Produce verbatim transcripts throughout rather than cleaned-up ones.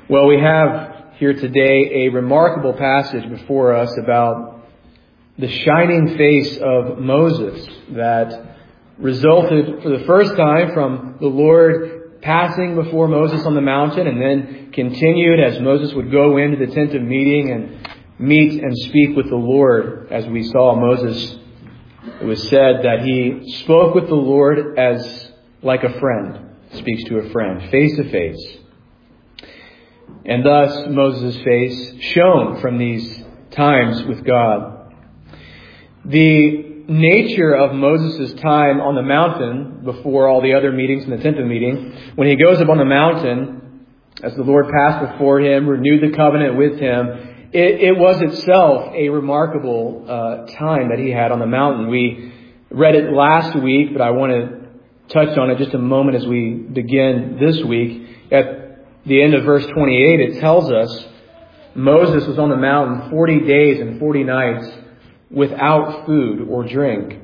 Well, we have here today a remarkable passage before us about the shining face of Moses that resulted for the first time from the Lord passing before Moses on the mountain, and then continued as Moses would go into the tent of meeting and meet and speak with the Lord. As we saw Moses, it was said that he spoke with the Lord as like a friend speaks to a friend, face to face. And thus Moses' face shone from these times with God. The nature of Moses' time on the mountain before all the other meetings in the tent of meeting, when he goes up on the mountain, as the Lord passed before him, renewed the covenant with him, it, it was itself a remarkable uh, time that he had on the mountain. We read it last week, but I want to touch on it just a moment as we begin this week. At the end of verse twenty-eight, it tells us Moses was on the mountain forty days and forty nights without food or drink.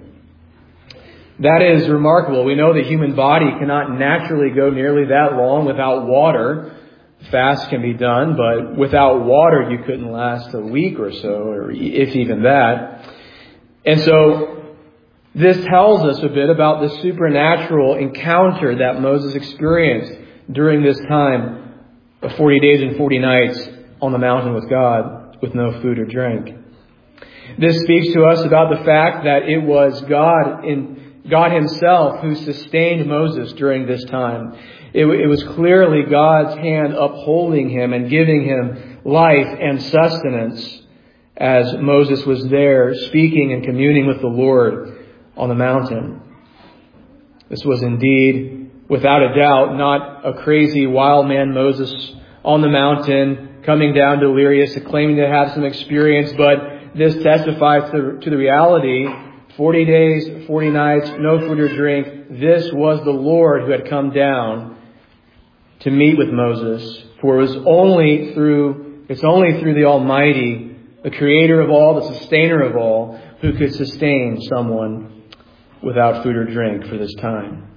That is remarkable. We know the human body cannot naturally go nearly that long without water. Fast can be done, but without water you couldn't last a week or so, or if even that. And so this tells us a bit about the supernatural encounter that Moses experienced during this time of forty days and forty nights on the mountain with God, with no food or drink. This speaks to us about the fact that it was God in God Himself who sustained Moses during this time. It, it was clearly God's hand upholding him and giving him life and sustenance as Moses was there speaking and communing with the Lord on the mountain. This was indeed, without a doubt, not a crazy wild man Moses on the mountain coming down delirious and claiming to have some experience, but this testifies to, to the reality. Forty days, forty nights, no food or drink. This was the Lord who had come down to meet with Moses. For it was only through, it's only through the Almighty, the Creator of all, the Sustainer of all, who could sustain someone without food or drink for this time.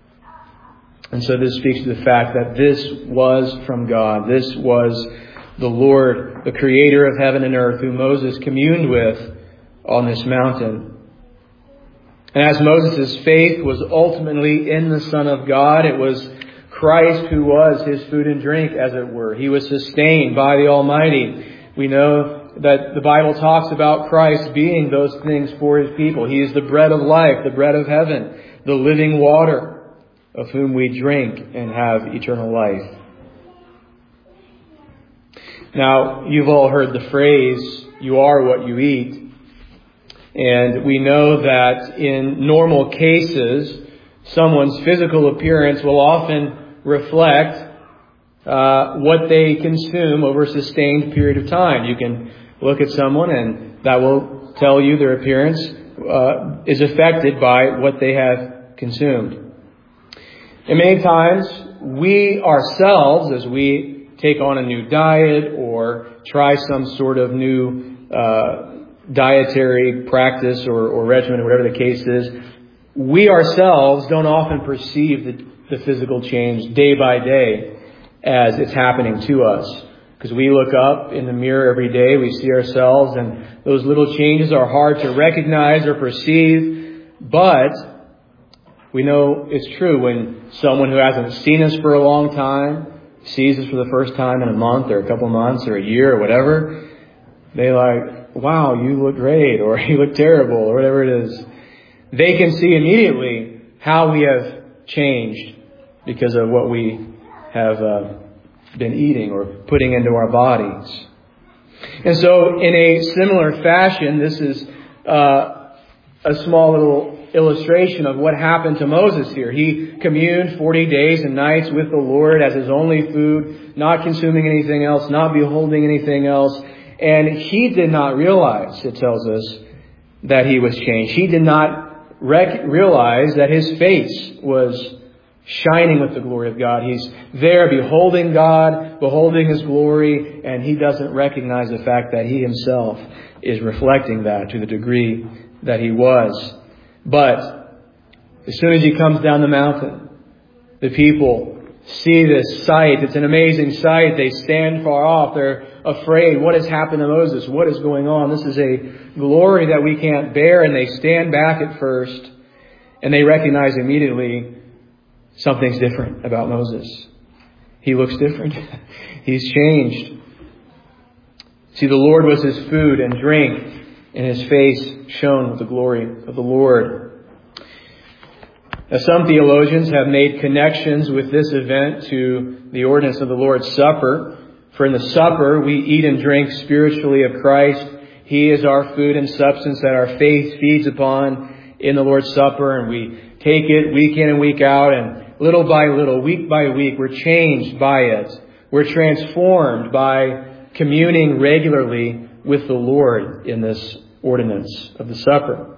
And so this speaks to the fact that this was from God. This was the Lord, the Creator of heaven and earth, who Moses communed with on this mountain. And as Moses' faith was ultimately in the Son of God, it was Christ who was his food and drink, as it were. He was sustained by the Almighty. We know that the Bible talks about Christ being those things for His people. He is the bread of life, the bread of heaven, the living water, of whom we drink and have eternal life. Now, you've all heard the phrase, "You are what you eat." And we know that in normal cases, someone's physical appearance will often reflect uh, what they consume over a sustained period of time. You can look at someone and that will tell you their appearance uh, is affected by what they have consumed. And many times, we ourselves, as we take on a new diet or try some sort of new uh, dietary practice or, or regimen, or whatever the case is, we ourselves don't often perceive the, the physical change day by day as it's happening to us. Because we look up in the mirror every day, we see ourselves, and those little changes are hard to recognize or perceive. But we know it's true when someone who hasn't seen us for a long time sees us for the first time in a month or a couple months or a year or whatever. They like, "Wow, you look great," or "You look terrible," or whatever it is. They can see immediately how we have changed because of what we have uh, been eating or putting into our bodies. And so in a similar fashion, this is uh, a small little illustration of what happened to Moses here. He communed forty days and nights with the Lord as his only food, not consuming anything else, not beholding anything else. And he did not realize, it tells us, that he was changed. He did not rec- realize that his face was shining with the glory of God. He's there beholding God, beholding His glory, and he doesn't recognize the fact that he himself is reflecting that to the degree that he was. But as soon as he comes down the mountain, the people see this sight. It's an amazing sight. They stand far off. They're afraid. What has happened to Moses? What is going on? This is a glory that we can't bear. And they stand back at first, and they recognize immediately something's different about Moses. He looks different. He's changed. See, the Lord was his food and drink, and his face shone with the glory of the Lord. Now, some theologians have made connections with this event to the ordinance of the Lord's Supper. For in the supper, we eat and drink spiritually of Christ. He is our food and substance that our faith feeds upon in the Lord's Supper. And we take it week in and week out. And little by little, week by week, we're changed by it. We're transformed by communing regularly with the Lord in this ordinance of the supper.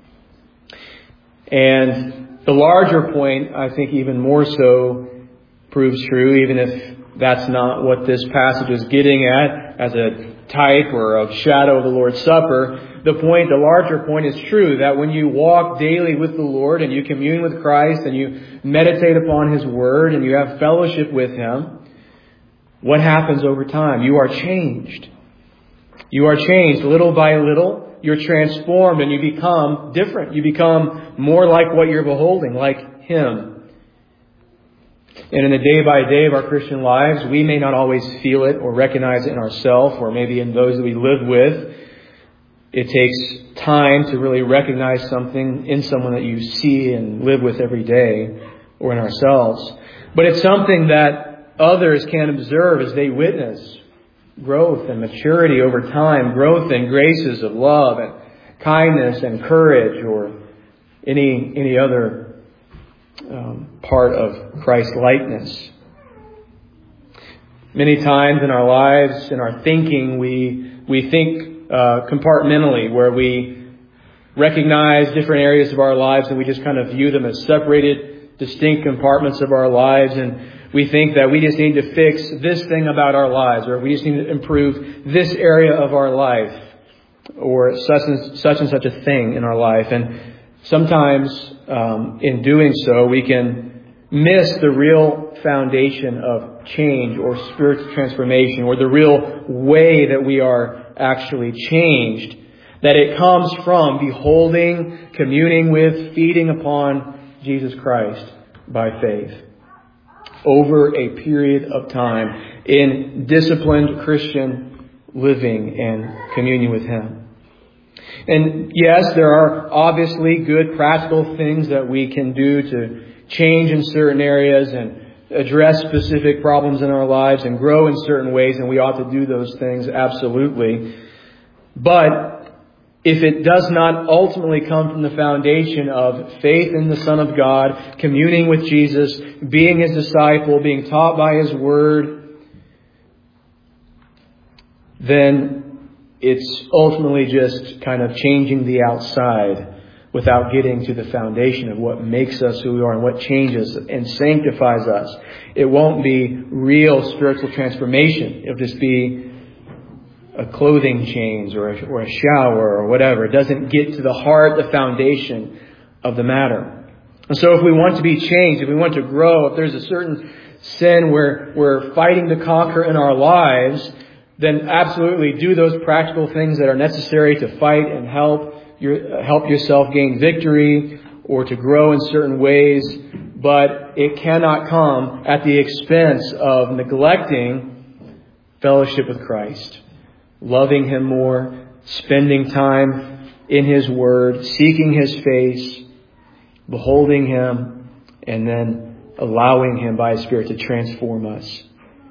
And the larger point, I think even more so, proves true, even if that's not what this passage is getting at as a type or a shadow of the Lord's Supper. The point, the larger point is true, that when you walk daily with the Lord and you commune with Christ and you meditate upon His Word and you have fellowship with Him, what happens over time? You are changed. You are changed little by little. You're transformed and you become different. You become more like what you're beholding, like Him. And in the day by day of our Christian lives, we may not always feel it or recognize it in ourselves or maybe in those that we live with. It takes time to really recognize something in someone that you see and live with every day or in ourselves. But it's something that others can observe as they witness growth and maturity over time, growth in graces of love and kindness and courage or any any other um, part of Christ-likeness. Many times in our lives, in our thinking, we we think uh, compartmentally, where we recognize different areas of our lives and we just kind of view them as separated, distinct compartments of our lives, and we think that we just need to fix this thing about our lives, or we just need to improve this area of our life, or such and such and such a thing in our life. And sometimes um, in doing so, we can miss the real foundation of change or spiritual transformation, or the real way that we are actually changed. That it comes from beholding, communing with, feeding upon Jesus Christ by faith over a period of time in disciplined Christian living and communion with Him. And yes, there are obviously good practical things that we can do to change in certain areas and address specific problems in our lives and grow in certain ways, and we ought to do those things, absolutely. But if it does not ultimately come from the foundation of faith in the Son of God, communing with Jesus, being His disciple, being taught by His Word, then it's ultimately just kind of changing the outside without getting to the foundation of what makes us who we are and what changes and sanctifies us. It won't be real spiritual transformation. It'll just be a clothing change or a, or a shower or whatever. It doesn't get to the heart, the foundation of the matter. And so if we want to be changed, if we want to grow, if there's a certain sin we're, we're fighting to conquer in our lives, then absolutely do those practical things that are necessary to fight and help your, help yourself gain victory or to grow in certain ways. But it cannot come at the expense of neglecting fellowship with Christ. Loving Him more, spending time in His Word, seeking His face, beholding Him, and then allowing Him by His Spirit to transform us.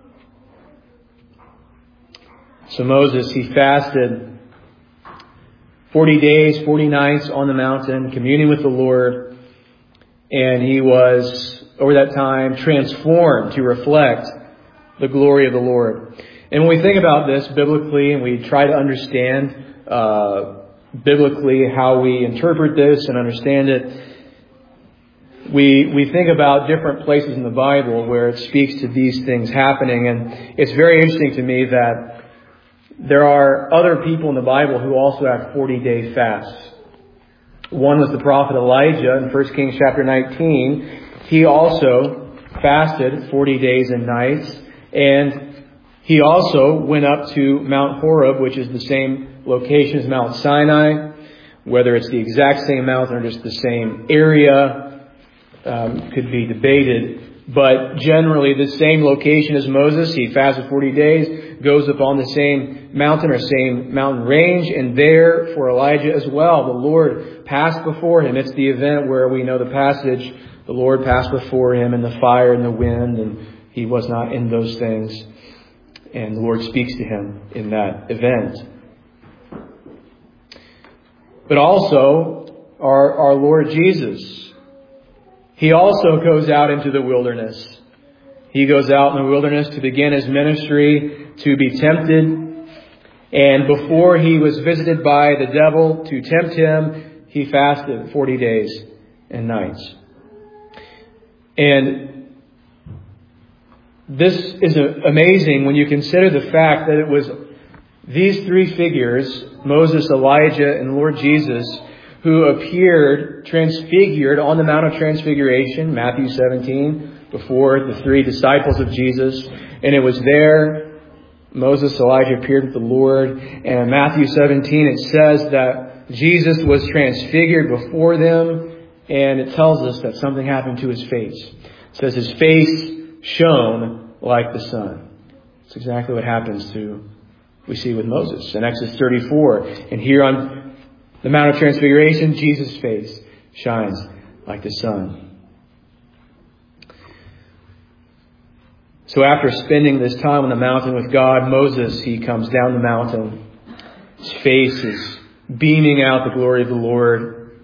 So Moses, he fasted forty days, forty nights on the mountain, communing with the Lord, and he was, over that time, transformed to reflect the glory of the Lord. And when we think about this biblically and we try to understand uh, biblically how we interpret this and understand it, we we think about different places in the Bible where it speaks to these things happening. And it's very interesting to me that there are other people in the Bible who also have forty-day fasts. One was the prophet Elijah in First Kings chapter nineteen. He also fasted forty days and nights, and he also went up to Mount Horeb, which is the same location as Mount Sinai. Whether it's the exact same mountain or just the same area um, could be debated. But generally the same location as Moses. He fasted forty days, goes up on the same mountain or same mountain range, and there for Elijah as well, the Lord passed before him. It's the event where we know the passage, the Lord passed before him in the fire and the wind, and he was not in those things. And the Lord speaks to him in that event. But also our, our Lord Jesus, He also goes out into the wilderness. He goes out in the wilderness to begin His ministry, to be tempted. And before He was visited by the devil to tempt Him, He fasted forty days and nights. And this is amazing when you consider the fact that it was these three figures, Moses, Elijah, and Lord Jesus, who appeared transfigured on the Mount of Transfiguration, Matthew seventeen, before the three disciples of Jesus. And it was there Moses, Elijah appeared with the Lord. And in Matthew seventeen, it says that Jesus was transfigured before them. And it tells us that something happened to His face. It says His face shone like the sun. It's exactly what happens to, we see with Moses in Exodus thirty-four. And here on the Mount of Transfiguration, Jesus' face shines like the sun. So after spending this time on the mountain with God, Moses, he comes down the mountain. His face is beaming out the glory of the Lord.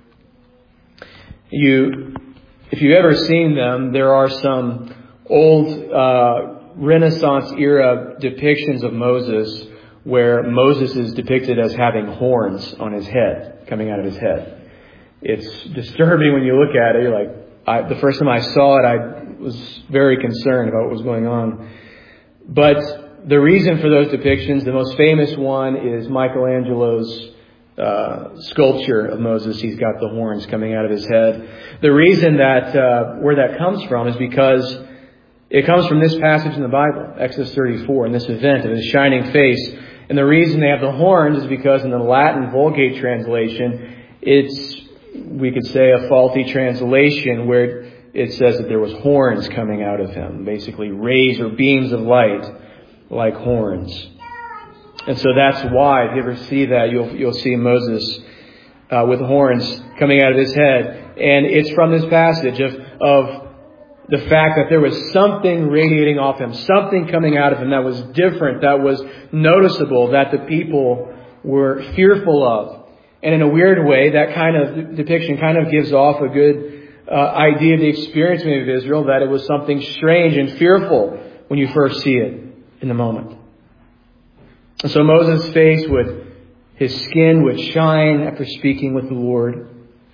You, if you've ever seen them, there are some old uh, Renaissance era depictions of Moses where Moses is depicted as having horns on his head, coming out of his head. It's disturbing when you look at it. You're like, I, the first time I saw it, I was very concerned about what was going on. But the reason for those depictions, the most famous one is Michelangelo's uh, sculpture of Moses. He's got the horns coming out of his head. The reason that, uh, where that comes from is because it comes from this passage in the Bible, Exodus thirty-four, and this event of His shining face. And the reason they have the horns is because in the Latin Vulgate translation, it's, we could say, a faulty translation where it says that there was horns coming out of him. Basically rays or beams of light like horns. And so that's why, if you ever see that, you'll, you'll see Moses uh, with horns coming out of his head. And it's from this passage of, of the fact that there was something radiating off him, something coming out of him that was different, that was noticeable, that the people were fearful of. And in a weird way, that kind of depiction kind of gives off a good uh, idea of the experience of Israel, that it was something strange and fearful when you first see it in the moment. And so Moses' face would, his skin would shine after speaking with the Lord.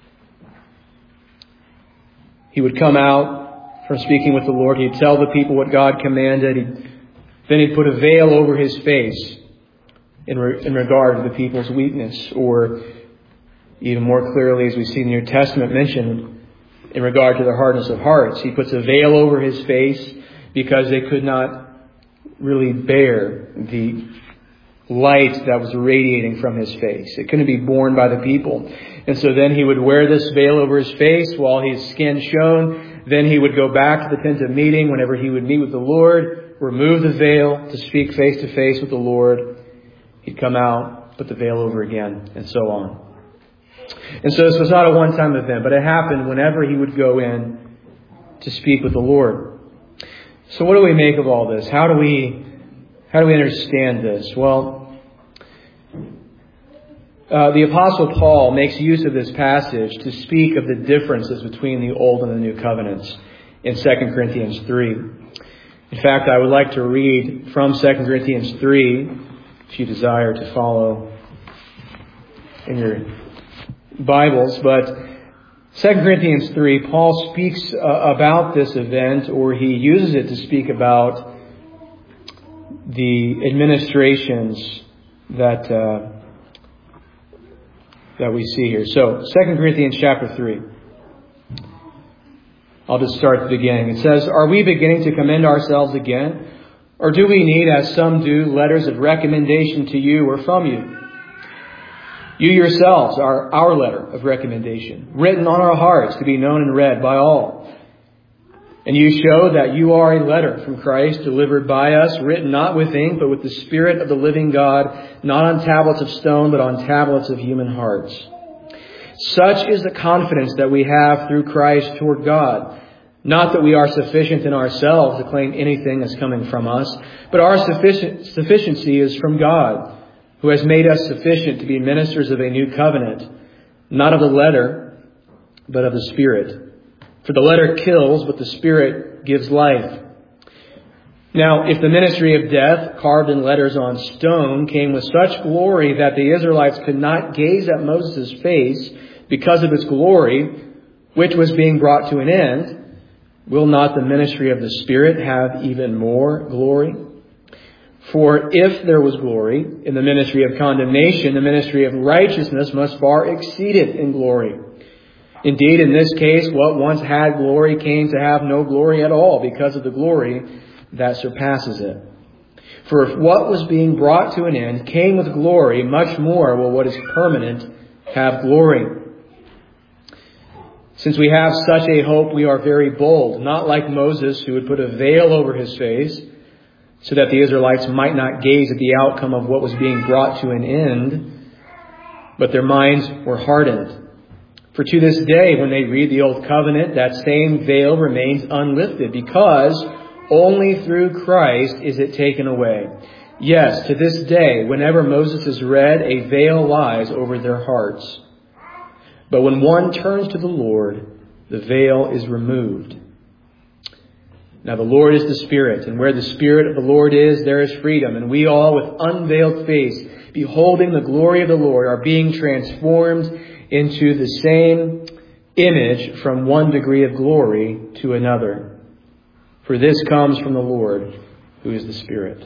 He would come out from speaking with the Lord. He'd tell the people what God commanded. He'd, then he'd put a veil over his face in, re, in regard to the people's weakness, or even more clearly, as we see in the New Testament mentioned, in regard to their hardness of hearts. He puts a veil over his face because they could not really bear the light that was radiating from his face. It couldn't be borne by the people. And so then he would wear this veil over his face while his skin shone. Then he would go back to the tent of meeting whenever he would meet with the Lord, remove the veil to speak face to face with the Lord. He'd come out, put the veil over again, and so on. And so this was not a one-time event, but it happened whenever he would go in to speak with the Lord. So what do we make of all this? How do we, how do we understand this? Well, Uh, the Apostle Paul makes use of this passage to speak of the differences between the Old and the New Covenants in Second Corinthians three. In fact, I would like to read from Second Corinthians three, if you desire to follow in your Bibles. But Second Corinthians three, Paul speaks uh, about this event, or he uses it to speak about the administrations that... Uh, that we see here. So, Second Corinthians chapter three. I'll just start at the beginning. It says, "Are we beginning to commend ourselves again? Or do we need, as some do, letters of recommendation to you or from you? You yourselves are our letter of recommendation, written on our hearts to be known and read by all. And you show that you are a letter from Christ, delivered by us, written not with ink, but with the Spirit of the living God, not on tablets of stone, but on tablets of human hearts. Such is the confidence that we have through Christ toward God. Not that we are sufficient in ourselves to claim anything as coming from us, but our sufficient, sufficiency is from God, who has made us sufficient to be ministers of a new covenant, not of the letter, but of the Spirit. For the letter kills, but the Spirit gives life. Now, if the ministry of death, carved in letters on stone, came with such glory that the Israelites could not gaze at Moses' face because of its glory, which was being brought to an end, will not the ministry of the Spirit have even more glory? For if there was glory in the ministry of condemnation, the ministry of righteousness must far exceed it in glory. Indeed, in this case, what once had glory came to have no glory at all because of the glory that surpasses it. For if what was being brought to an end came with glory, much more will what is permanent have glory. Since we have such a hope, we are very bold, not like Moses, who would put a veil over his face, so that the Israelites might not gaze at the outcome of what was being brought to an end, but their minds were hardened. For to this day, when they read the Old Covenant, that same veil remains unlifted, because only through Christ is it taken away. Yes, to this day, whenever Moses is read, a veil lies over their hearts. But when one turns to the Lord, the veil is removed. Now the Lord is the Spirit, and where the Spirit of the Lord is, there is freedom. And we all, with unveiled face, beholding the glory of the Lord, are being transformed into the same image from one degree of glory to another. For this comes from the Lord, who is the Spirit."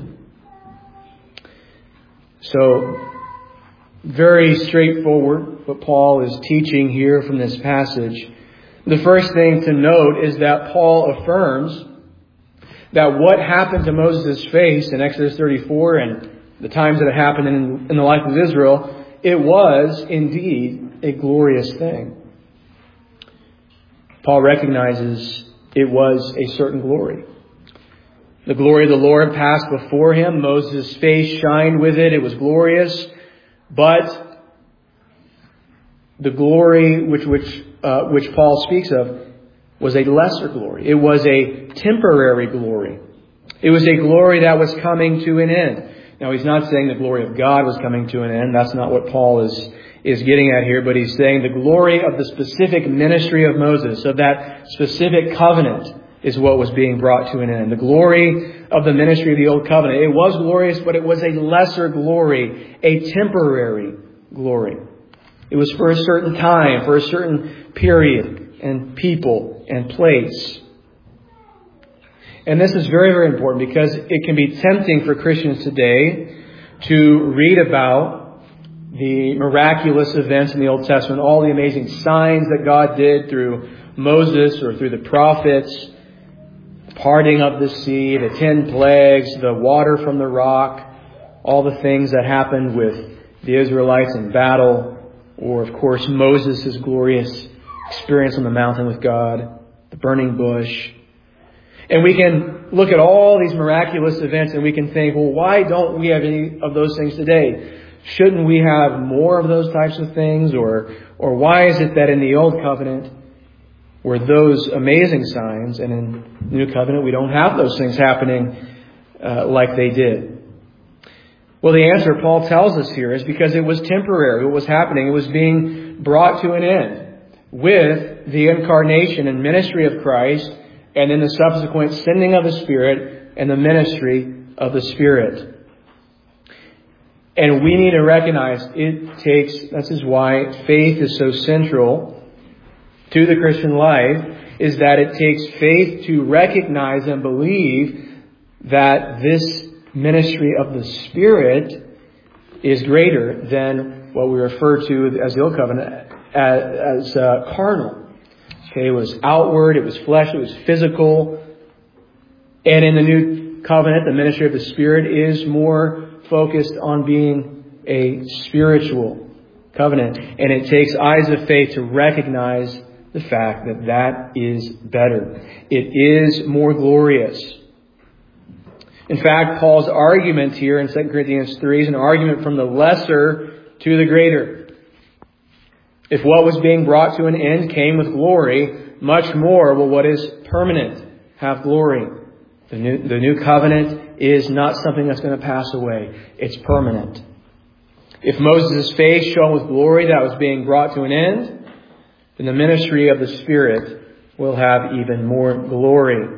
So, very straightforward what Paul is teaching here from this passage. The first thing to note is that Paul affirms that what happened to Moses' face in Exodus thirty-four and the times that it happened in, in the life of Israel, it was indeed a glorious thing. Paul recognizes it was a certain glory. The glory of the Lord passed before him. Moses' face shined with it. It was glorious. But the glory which which uh, which Paul speaks of was a lesser glory. It was a temporary glory. It was a glory that was coming to an end. Now, he's not saying the glory of God was coming to an end. That's not what Paul is, is getting at here. But he's saying the glory of the specific ministry of Moses, of that specific covenant, is what was being brought to an end. The glory of the ministry of the Old Covenant. It was glorious, but it was a lesser glory, a temporary glory. It was for a certain time, for a certain period and people and place. And this is very, very important because it can be tempting for Christians today to read about the miraculous events in the Old Testament, all the amazing signs that God did through Moses or through the prophets, the parting of the sea, the ten plagues, the water from the rock, all the things that happened with the Israelites in battle, or of course Moses' glorious experience on the mountain with God, the burning bush. And we can look at all these miraculous events and we can think, well, why don't we have any of those things today? Shouldn't we have more of those types of things? Or, or why is it that in the Old Covenant were those amazing signs, and in the New Covenant we don't have those things happening uh, like they did? Well, the answer Paul tells us here is because it was temporary. What was happening, it was being brought to an end with the incarnation and ministry of Christ, and in the subsequent sending of the Spirit and the ministry of the Spirit. And we need to recognize it takes, this is why faith is so central to the Christian life, is that it takes faith to recognize and believe that this ministry of the Spirit is greater than what we refer to as the Old Covenant as, as uh, carnal. Okay, it was outward, it was flesh, it was physical. And in the new covenant, the ministry of the Spirit is more focused on being a spiritual covenant. And it takes eyes of faith to recognize the fact that that is better. It is more glorious. In fact, Paul's argument here in Second Corinthians three is an argument from the lesser to the greater. If what was being brought to an end came with glory, much more will what is permanent have glory. The new, the new covenant is not something that's going to pass away. It's permanent. If Moses' face shone with glory that was being brought to an end, then the ministry of the Spirit will have even more glory.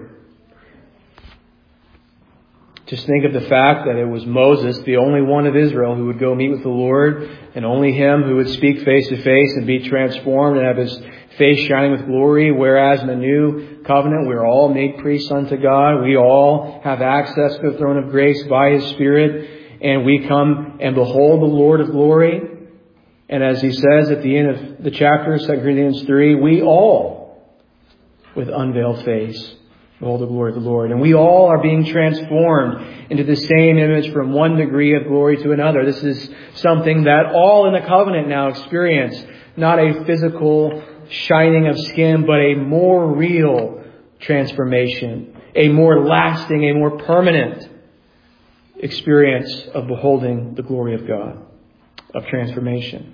Just think of the fact that it was Moses, the only one of Israel, who would go meet with the Lord, and only him who would speak face to face and be transformed and have his face shining with glory. Whereas in the new covenant, we're all made priests unto God. We all have access to the throne of grace by His Spirit, and we come and behold the Lord of glory. And as he says at the end of the chapter, Second Corinthians three, we all, with unveiled face, behold the glory of the Lord. And we all are being transformed into the same image from one degree of glory to another. This is something that all in the covenant now experience. Not a physical shining of skin, but a more real transformation. A more lasting, a more permanent experience of beholding the glory of God, of transformation.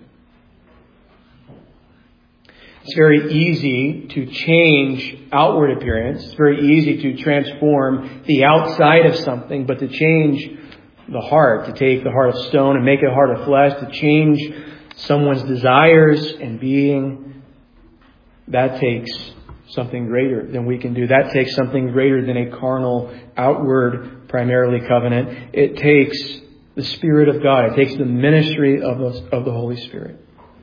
It's very easy to change outward appearance. It's very easy to transform the outside of something, but to change the heart, to take the heart of stone and make it a heart of flesh, to change someone's desires and being, that takes something greater than we can do. That takes something greater than a carnal, outward, primarily covenant. It takes the Spirit of God. It takes the ministry of the, of the Holy Spirit.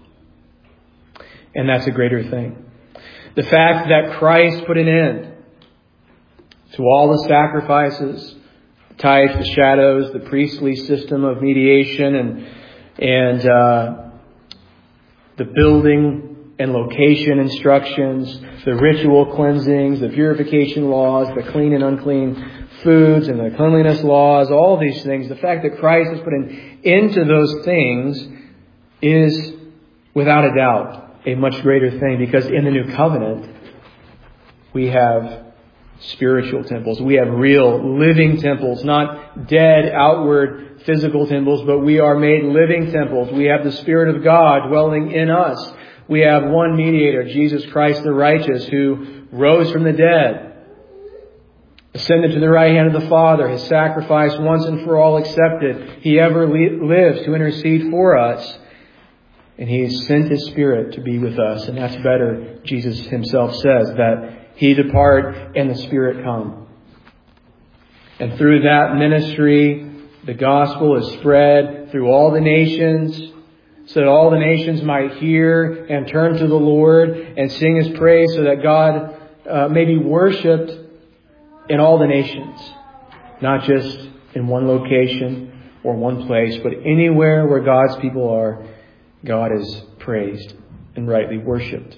And that's a greater thing. The fact that Christ put an end to all the sacrifices, the types, the shadows, the priestly system of mediation, and and uh, the building and location instructions, the ritual cleansings, the purification laws, the clean and unclean foods, and the cleanliness laws, all these things. The fact that Christ has put an end to those things is, without a doubt, a much greater thing, because in the new covenant we have spiritual temples. We have real living temples, not dead outward physical temples, but we are made living temples. We have the Spirit of God dwelling in us. We have one mediator, Jesus Christ the righteous, who rose from the dead, ascended to the right hand of the Father, His sacrifice once and for all accepted. He ever lives to intercede for us. And He has sent His Spirit to be with us. And that's better, Jesus Himself says, that He depart and the Spirit come. And through that ministry, the gospel is spread through all the nations, so that all the nations might hear and turn to the Lord and sing His praise, so that God uh, may be worshipped in all the nations. Not just in one location or one place, but anywhere where God's people are, God is praised and rightly worshipped.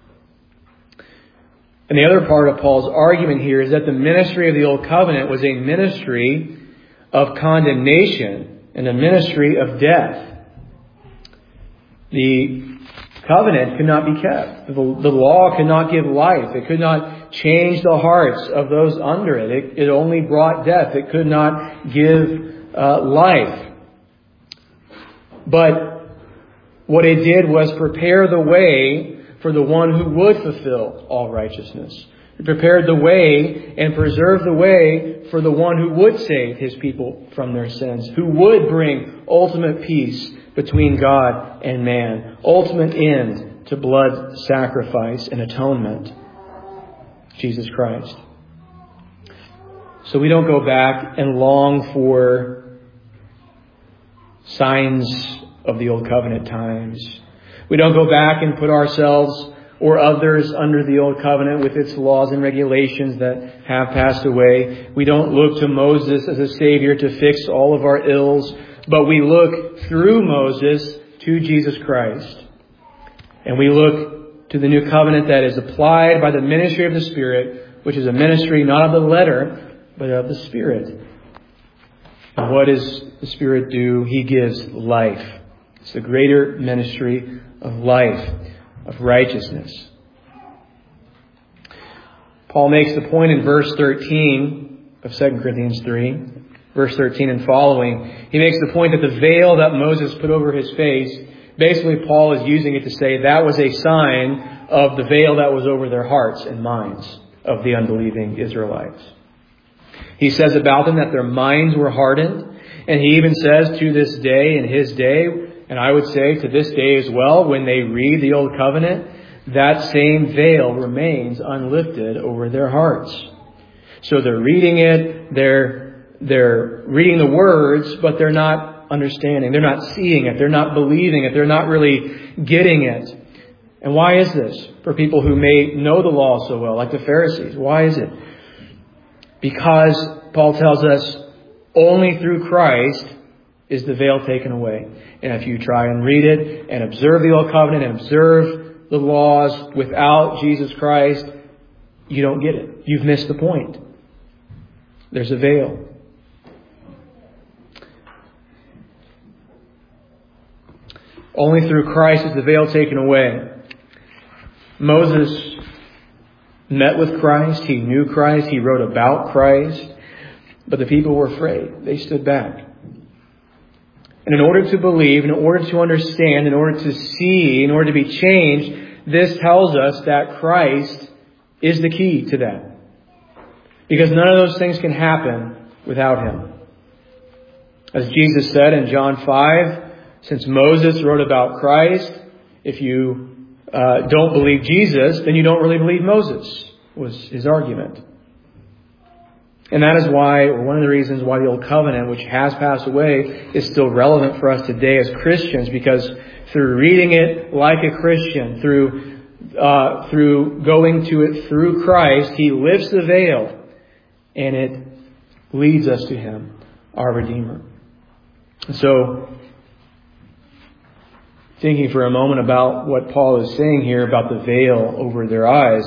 And the other part of Paul's argument here is that the ministry of the Old Covenant was a ministry of condemnation and a ministry of death. The covenant could not be kept. The, the law could not give life. It could not change the hearts of those under it. It, it only brought death. It could not give uh, life. But what it did was prepare the way for the one who would fulfill all righteousness. It prepared the way and preserved the way for the one who would save His people from their sins, who would bring ultimate peace between God and man, ultimate end to blood sacrifice and atonement, Jesus Christ. So we don't go back and long for signs of the Old Covenant times. We don't go back and put ourselves or others under the Old Covenant with its laws and regulations that have passed away. We don't look to Moses as a Savior to fix all of our ills, but we look through Moses to Jesus Christ. And we look to the new covenant that is applied by the ministry of the Spirit, which is a ministry not of the letter, but of the Spirit. And what does the Spirit do? He gives life. It's the greater ministry of life, of righteousness. Paul makes the point in verse thirteen of Second Corinthians three, verse thirteen and following. He makes the point that the veil that Moses put over his face, basically Paul is using it to say that was a sign of the veil that was over their hearts and minds of the unbelieving Israelites. He says about them that their minds were hardened. And he even says to this day, in his day, and I would say to this day as well, when they read the Old Covenant, that same veil remains unlifted over their hearts. So they're reading it, they're, they're reading the words, but they're not understanding. They're not seeing it. They're not believing it. They're not really getting it. And why is this? For people who may know the law so well, like the Pharisees. Why is it? Because Paul tells us only through Christ is the veil taken away. And if you try and read it and observe the Old Covenant and observe the laws without Jesus Christ, you don't get it. You've missed the point. There's a veil. Only through Christ is the veil taken away. Moses met with Christ. He knew Christ. He wrote about Christ. But the people were afraid. They stood back. And in order to believe, in order to understand, in order to see, in order to be changed, this tells us that Christ is the key to that. Because none of those things can happen without Him. As Jesus said in John five, since Moses wrote about Christ, if you uh, don't believe Jesus, then you don't really believe Moses, was his argument. And that is why, or one of the reasons why the Old Covenant, which has passed away, is still relevant for us today as Christians, because through reading it like a Christian, through uh, through going to it through Christ, He lifts the veil, and it leads us to Him, our Redeemer. So, thinking for a moment about what Paul is saying here about the veil over their eyes,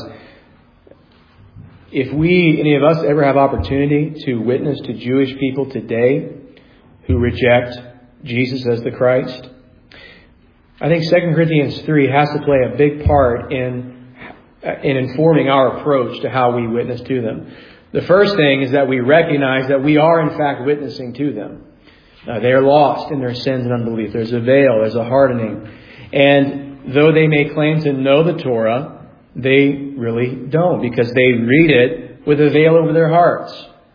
if we, any of us, ever have opportunity to witness to Jewish people today who reject Jesus as the Christ, I think Second Corinthians three has to play a big part in, in informing our approach to how we witness to them. The first thing is that we recognize that we are in fact witnessing to them. Uh, they are lost in their sins and unbelief. There's a veil, there's a hardening. And though they may claim to know the Torah, they really don't, because they read it with a veil over their hearts.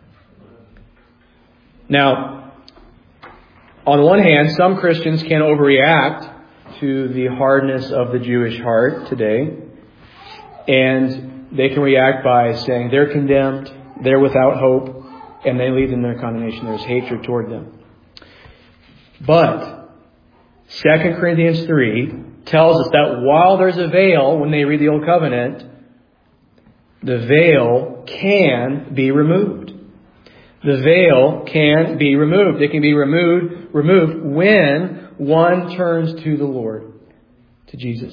Now, on the one hand, some Christians can overreact to the hardness of the Jewish heart today. And they can react by saying they're condemned, they're without hope, and they lead in their condemnation. There's hatred toward them. But Second Corinthians three tells us that while there's a veil when they read the Old Covenant, the veil can be removed. The veil can be removed. It can be removed, removed when one turns to the Lord, to Jesus.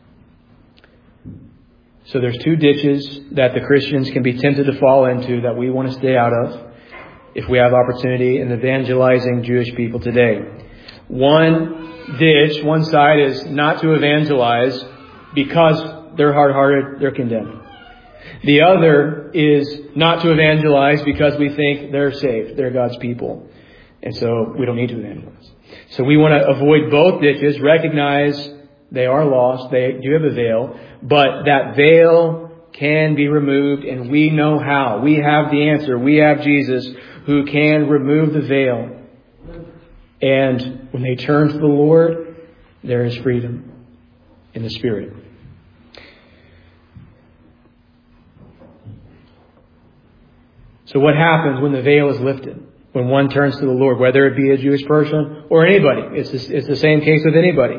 So there's two ditches that the Christians can be tempted to fall into that we want to stay out of if we have opportunity in evangelizing Jewish people today. One ditch, one side is not to evangelize because they're hard-hearted, they're condemned. The other is not to evangelize because we think they're saved, they're God's people. And so we don't need to evangelize. So we want to avoid both ditches, recognize they are lost, they do have a veil, but that veil can be removed, and we know how. We have the answer. We have Jesus who can remove the veil. And when they turn to the Lord, there is freedom in the Spirit. So what happens when the veil is lifted? When one turns to the Lord, whether it be a Jewish person or anybody. It's the, it's the same case with anybody.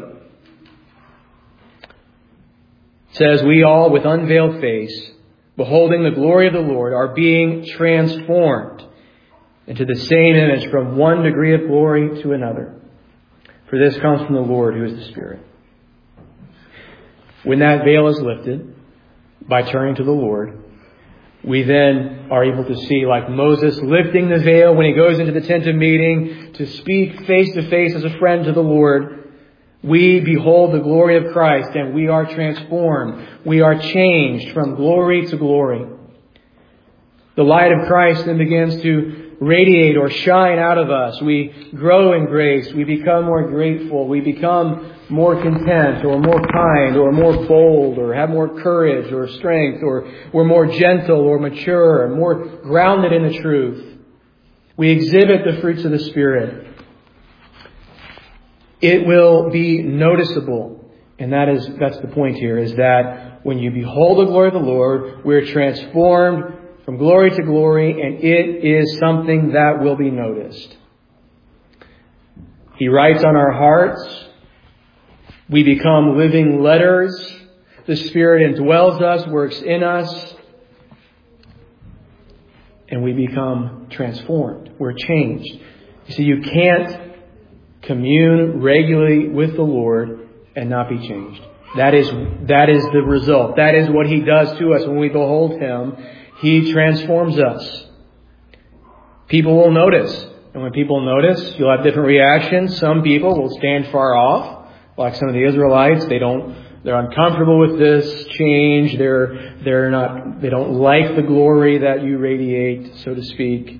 It says, we all with unveiled face, beholding the glory of the Lord, are being transformed into the same image from one degree of glory to another. For this comes from the Lord, who is the Spirit. When that veil is lifted, by turning to the Lord, we then are able to see, like Moses lifting the veil when he goes into the tent of meeting to speak face to face as a friend to the Lord. We behold the glory of Christ and we are transformed. We are changed from glory to glory. The light of Christ then begins to radiate or shine out of us. We grow in grace. We become more grateful. We become more content or more kind or more bold or have more courage or strength, or we're more gentle or mature and more grounded in the truth. We exhibit the fruits of the Spirit. It will be noticeable. And that is, that's the point here, is that when you behold the glory of the Lord, we're transformed from glory to glory, and it is something that will be noticed. He writes on our hearts. We become living letters. The Spirit indwells us, works in us, and we become transformed. We're changed. You see, you can't commune regularly with the Lord and not be changed. That is, that is the result. That is what He does to us when we behold Him. He transforms us. People will notice. And when people notice, you'll have different reactions. Some people will stand far off, like some of the Israelites. They don't, they're uncomfortable with this change. They're, they're not, they don't like the glory that you radiate, so to speak.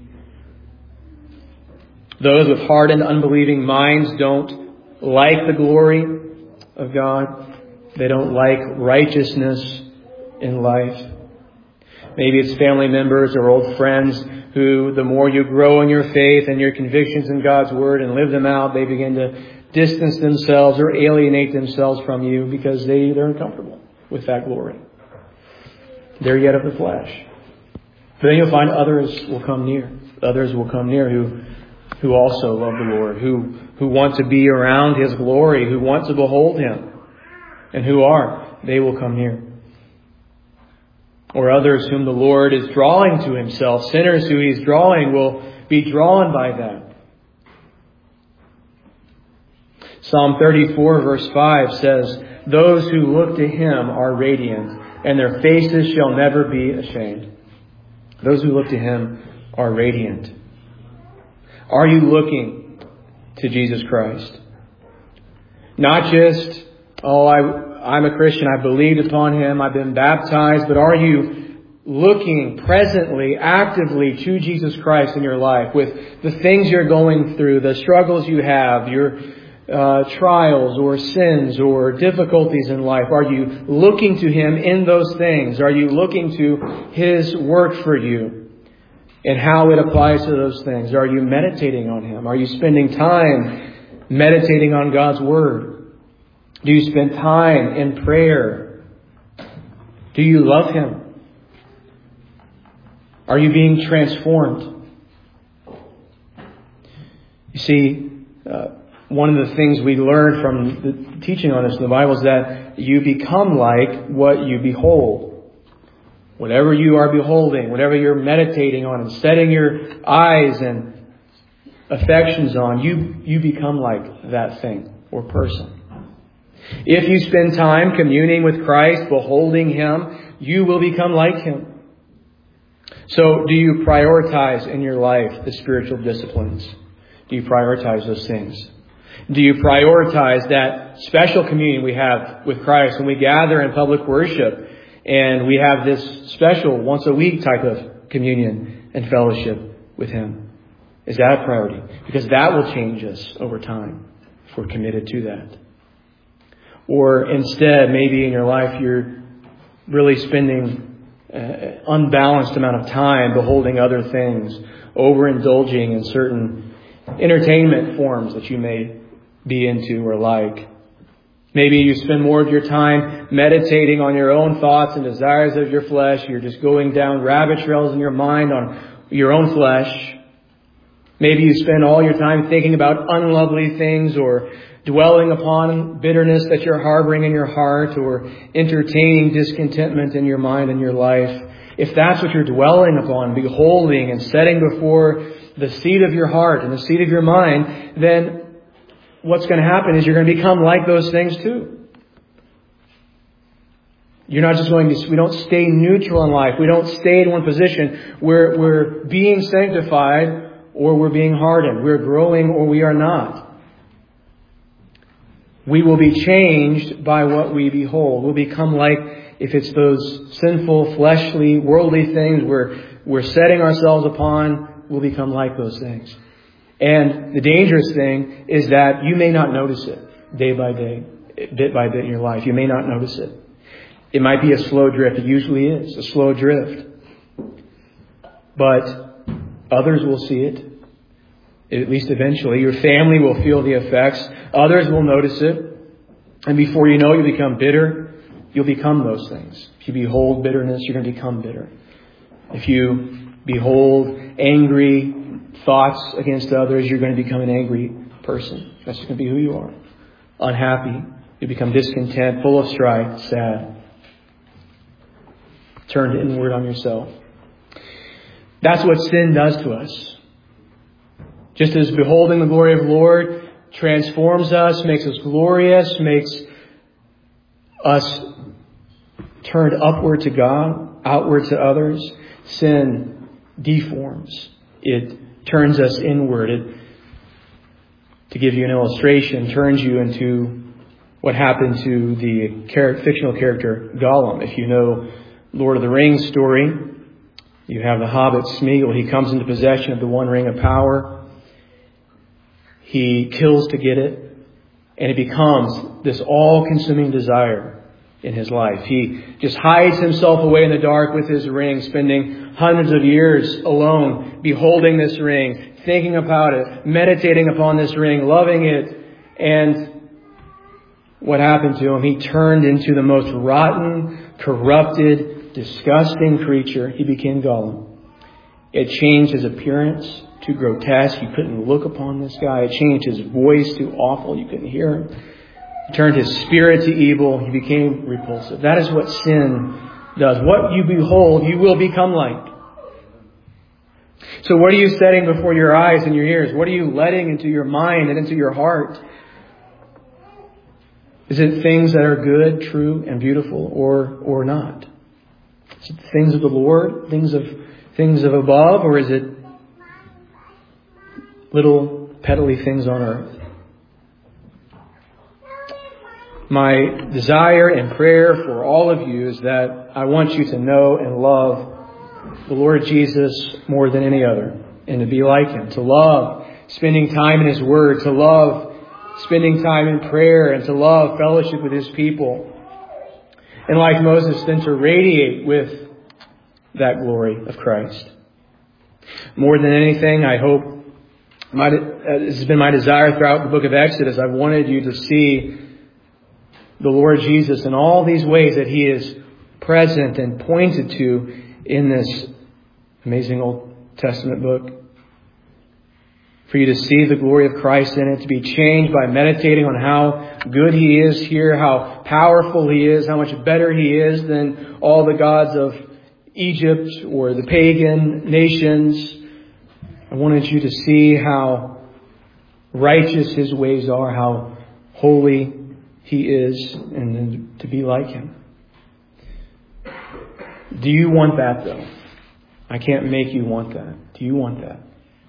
Those with hardened, unbelieving minds don't like the glory of God. They don't like righteousness in life. Maybe it's family members or old friends who, the more you grow in your faith and your convictions in God's Word and live them out, they begin to distance themselves or alienate themselves from you because they, they're uncomfortable with that glory. They're yet of the flesh. But then you'll find others will come near. Others will come near who who also love the Lord, who, who want to be around His glory, who want to behold Him, and who are. They will come near. Or others whom the Lord is drawing to Himself. Sinners who He's drawing will be drawn by that. Psalm thirty-four verse five says, "Those who look to Him are radiant, and their faces shall never be ashamed." Those who look to Him are radiant. Are you looking to Jesus Christ? Not just, oh, I, I'm a Christian, I believed upon Him, I've been baptized, but are you looking presently, actively to Jesus Christ in your life with the things you're going through, the struggles you have, your uh, trials or sins or difficulties in life? Are you looking to Him in those things? Are you looking to His work for you and how it applies to those things? Are you meditating on Him? Are you spending time meditating on God's Word? Do you spend time in prayer? Do you love Him? Are you being transformed? You see, uh, one of the things we learn from the teaching on this in the Bible is that you become like what you behold. Whatever you are beholding, whatever you're meditating on and setting your eyes and affections on, you, you become like that thing or person. If you spend time communing with Christ, beholding Him, you will become like Him. So, do you prioritize in your life the spiritual disciplines? Do you prioritize those things? Do you prioritize that special communion we have with Christ when we gather in public worship and we have this special once a week type of communion and fellowship with Him? Is that a priority? Because that will change us over time if we're committed to that. Or instead, maybe in your life you're really spending an unbalanced amount of time beholding other things, overindulging in certain entertainment forms that you may be into or like. Maybe you spend more of your time meditating on your own thoughts and desires of your flesh. You're just going down rabbit trails in your mind on your own flesh. Maybe you spend all your time thinking about unlovely things or dwelling upon bitterness that you're harboring in your heart or entertaining discontentment in your mind and your life. If that's what you're dwelling upon, beholding and setting before the seat of your heart and the seat of your mind, then what's going to happen is you're going to become like those things too. You're not just going to, we don't stay neutral in life. We don't stay in one position. We're, we're being sanctified or we're being hardened. We're growing or we are not. We will be changed by what we behold. We'll become like, if it's those sinful, fleshly, worldly things we're, we're setting ourselves upon, we'll become like those things. And the dangerous thing is that you may not notice it day by day, bit by bit in your life. You may not notice it. It might be a slow drift. It usually is a slow drift. But others will see it. At least eventually. Your family will feel the effects. Others will notice it. And before you know it, you become bitter. You'll become those things. If you behold bitterness, you're going to become bitter. If you behold angry thoughts against others, you're going to become an angry person. That's just going to be who you are. Unhappy. You become discontent, full of strife, sad. Turned inward on yourself. That's what sin does to us. Just as beholding the glory of the Lord transforms us, makes us glorious, makes us turned upward to God, outward to others, sin deforms. It turns us inward. It, to give you an illustration, turns you into what happened to the char- fictional character Gollum. If you know Lord of the Rings story, you have the Hobbit Smeagol. He comes into possession of the One Ring of Power. He kills to get it. And it becomes this all-consuming desire in his life. He just hides himself away in the dark with his ring, spending hundreds of years alone, beholding this ring, thinking about it, meditating upon this ring, loving it. And what happened to him? He turned into the most rotten, corrupted, disgusting creature. He became Gollum. It changed his appearance to grotesque. You couldn't look upon this guy. It changed his voice to awful. You couldn't hear him. It turned his spirit to evil. He became repulsive. That is what sin does. What you behold, you will become like. So what are you setting before your eyes and your ears? What are you letting into your mind and into your heart? Is it things that are good, true, and beautiful, or or not? Is it things of the Lord, things of things of above, or is it little peddly things on earth? My desire and prayer for all of you is that I want you to know and love the Lord Jesus more than any other, and to be like Him, to love spending time in His Word, to love spending time in prayer, and to love fellowship with His people. And like Moses, then to radiate with that glory of Christ. More than anything, I hope, my, this has been my desire throughout the book of Exodus. I've wanted you to see the Lord Jesus in all these ways that He is present and pointed to in this amazing Old Testament book. For you to see the glory of Christ in it, to be changed by meditating on how good He is here, how powerful He is, how much better He is than all the gods of Egypt or the pagan nations. I wanted you to see how righteous His ways are, how holy He is, and then to be like Him. Do you want that, though? I can't make you want that. Do you want that?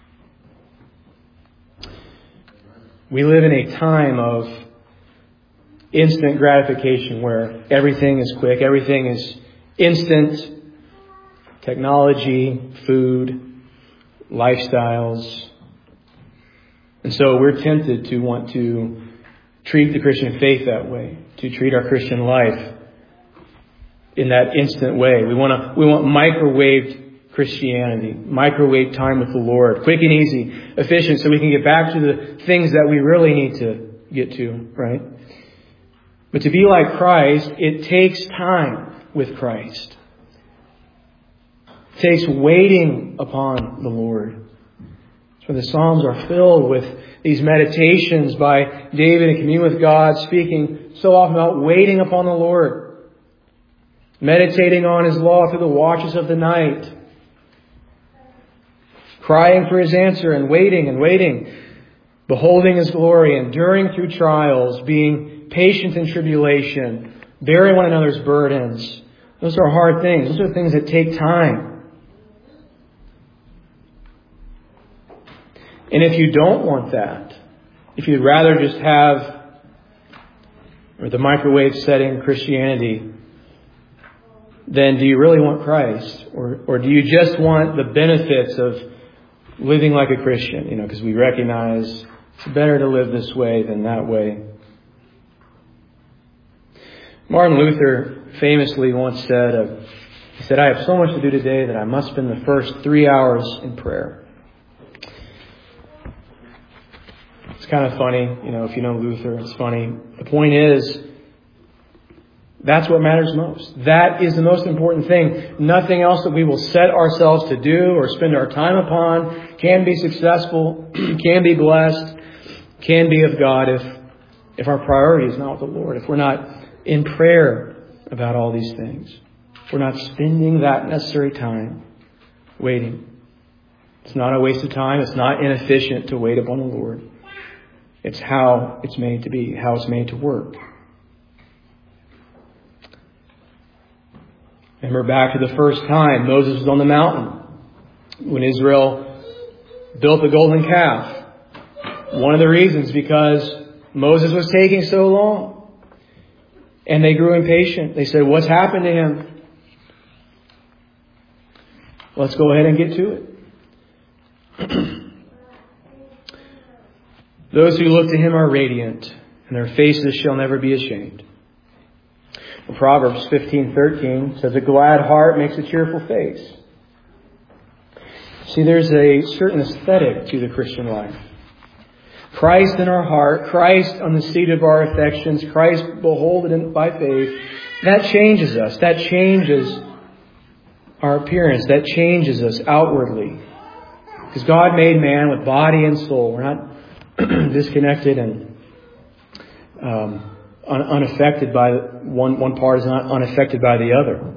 We live in a time of instant gratification where everything is quick, everything is instant. Technology, food, lifestyles. And so we're tempted to want to treat the Christian faith that way, to treat our Christian life in that instant way. We want to, we want microwaved Christianity, microwave time with the Lord, quick and easy, efficient, so we can get back to the things that we really need to get to, right? But to be like Christ, it takes time with Christ. It takes waiting upon the Lord. So the Psalms are filled with these meditations by David in communion with God, speaking so often about waiting upon the Lord, meditating on His law through the watches of the night, crying for His answer and waiting and waiting, beholding His glory, enduring through trials, being patient in tribulation, bearing one another's burdens. Those are hard things. Those are things that take time. And if you don't want that, if you'd rather just have or the microwave setting Christianity, then do you really want Christ? Or or do you just want the benefits of living like a Christian? You know, because we recognize it's better to live this way than that way. Martin Luther famously once said, uh, he said, "I have so much to do today that I must spend the first three hours in prayer." It's kind of funny, you know, if you know Luther, it's funny. The point is, that's what matters most. That is the most important thing. Nothing else that we will set ourselves to do or spend our time upon can be successful, can be blessed, can be of God if, if our priority is not with the Lord, if we're not in prayer about all these things. If we're not spending that necessary time waiting. It's not a waste of time. It's not inefficient to wait upon the Lord. It's how it's made to be, how it's made to work. Remember back to the first time Moses was on the mountain when Israel built the golden calf. One of the reasons because Moses was taking so long. And they grew impatient. They said, "What's happened to him? Let's go ahead and get to it." Those who look to him are radiant, and their faces shall never be ashamed. Proverbs fifteen thirteen says, "A glad heart makes a cheerful face." See, there's a certain aesthetic to the Christian life. Christ in our heart, Christ on the seat of our affections, Christ beholden by faith, that changes us. That changes our appearance. That changes us outwardly. Because God made man with body and soul. We're not disconnected and um, un- unaffected by one, one part is not unaffected by the other.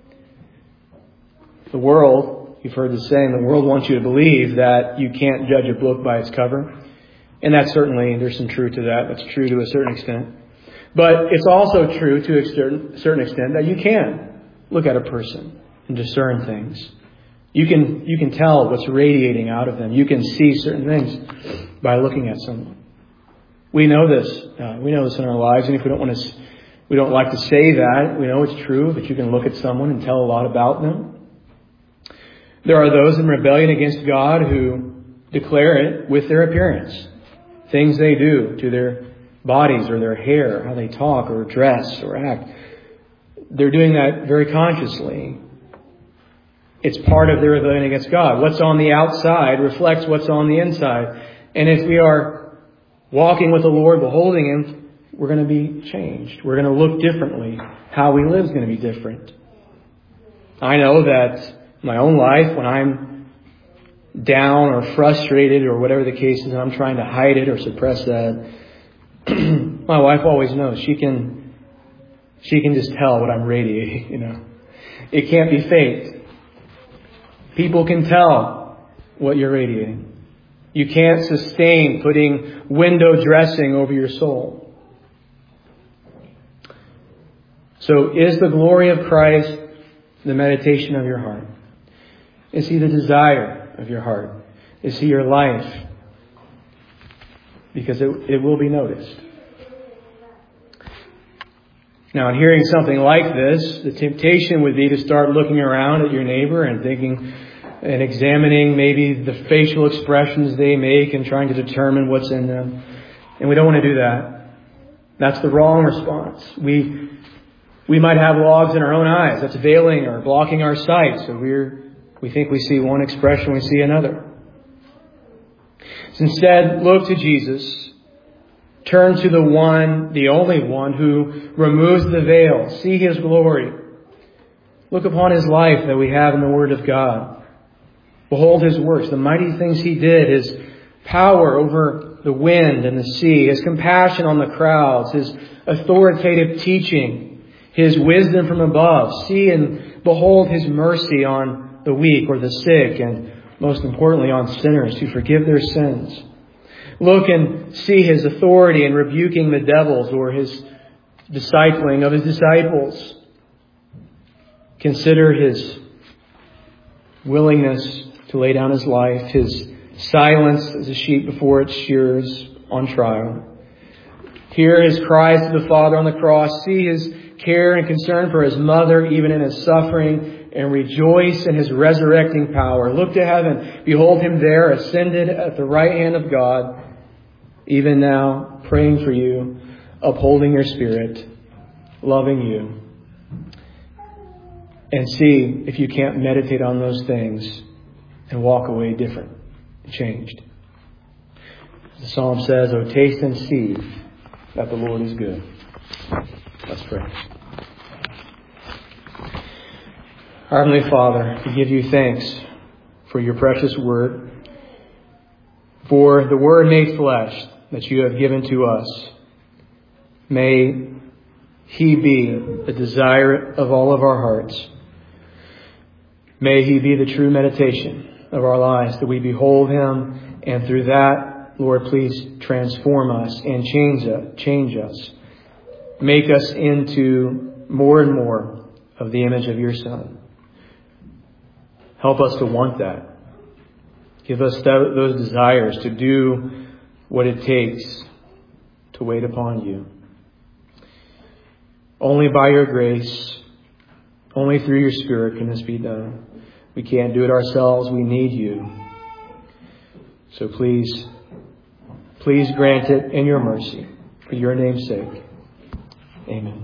The world, you've heard the saying, the world wants you to believe that you can't judge a book by its cover. And that's certainly, there's some truth to that. That's true to a certain extent. But it's also true to a certain, certain extent that you can look at a person and discern things. You can, you can tell what's radiating out of them. You can see certain things by looking at someone. We know this. Uh, we know this in our lives. And if we don't want to, we don't like to say that, we know it's true that you can look at someone and tell a lot about them. There are those in rebellion against God who declare it with their appearance. Things they do to their bodies or their hair, how they talk or dress or act. They're doing that very consciously. It's part of their rebellion against God. What's on the outside reflects what's on the inside. And if we are walking with the Lord, beholding Him, we're going to be changed. We're going to look differently. How we live is going to be different. I know that in my own life, when I'm down or frustrated or whatever the case is, and I'm trying to hide it or suppress that, my wife always knows. She can, she can just tell what I'm radiating, you know. It can't be faked. People can tell what you're radiating. You can't sustain putting window dressing over your soul. So is the glory of Christ the meditation of your heart? Is He the desire of your heart? Is He your life? Because it, it will be noticed. Now, in hearing something like this, the temptation would be to start looking around at your neighbor and thinking and examining maybe the facial expressions they make and trying to determine what's in them. And we don't want to do that. That's the wrong response. We we might have logs in our own eyes that's veiling or blocking our sight. So we're we think we see one expression, we see another. So instead, look to Jesus. Turn to the one, the only one who removes the veil. See His glory. Look upon His life that we have in the Word of God. Behold His works, the mighty things He did, His power over the wind and the sea, His compassion on the crowds, His authoritative teaching, His wisdom from above. See and behold His mercy on the weak or the sick, and most importantly on sinners to forgive their sins. Look and see His authority in rebuking the devils or His discipling of his disciples. Consider his willingness to lay down his life, his silence as a sheep before its shearers on trial. Hear his cries to the Father on the cross. See his care and concern for his mother, even in his suffering, and rejoice in his resurrecting power. Look to heaven. Behold him there, ascended at the right hand of God, even now, praying for you, upholding your spirit, loving you. And see if you can't meditate on those things and walk away different, changed. The psalm says, "Oh, taste and see that the Lord is good." Let's pray. Our Heavenly Father, we give you thanks for your precious word, for the word made flesh that you have given to us. May he be the desire of all of our hearts. May he be the true meditation of our lives, that we behold him, and through that, Lord, please transform us and change us. Change us. Make us into more and more of the image of your Son. Help us to want that. Give us those desires to do what it takes to wait upon you. Only by your grace, only through your Spirit can this be done. We can't do it ourselves. We need you. So please, please grant it in your mercy. For your name's sake. Amen.